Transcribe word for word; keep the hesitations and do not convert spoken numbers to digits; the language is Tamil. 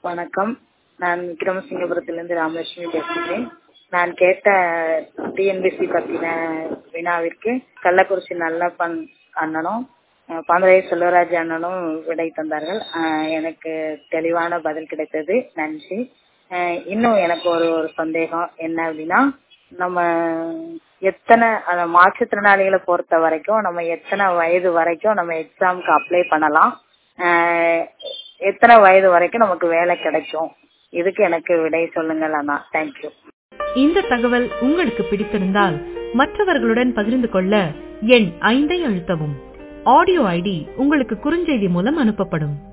வணக்கம். நான் விக்ரமசிங்கபுரத்திலிருந்து ராமலட்சுமி பேசுகிறேன். நான் கேட்ட டிஎன்பிசி பத்தின வினாவிற்கு கள்ளக்குறிச்சி நல்லப்பன் அண்ணனும் பாந்தரை செல்வராஜ் அண்ணனும் விடை தந்தார்கள். எனக்கு தெளிவான பதில் கிடைத்தது. நன்றி. இன்னும் எனக்கு ஒரு ஒரு சந்தேகம் என்ன அப்படின்னா, நம்ம எத்தனை அந்த மாற்றுத்திறனாளிகளை பொறுத்த வரைக்கும் நம்ம எத்தனை வயது வரைக்கும் நம்ம எக்ஸாமுக்கு அப்ளை பண்ணலாம், எத்தனை வயது வரைக்கும் நமக்கு வேலை கிடைக்கும், இதுக்கு எனக்கு விடை சொல்லுங்கள் அண்ணா. தேங்க்யூ. இந்த தகவல் உங்களுக்கு பிடித்திருந்தால் மற்றவர்களுடன் பகிர்ந்து கொள்ள எண் ஐந்தை அழுத்தவும். ஆடியோ ஐடி உங்களுக்கு குறுஞ்செய்தி மூலம் அனுப்பப்படும்.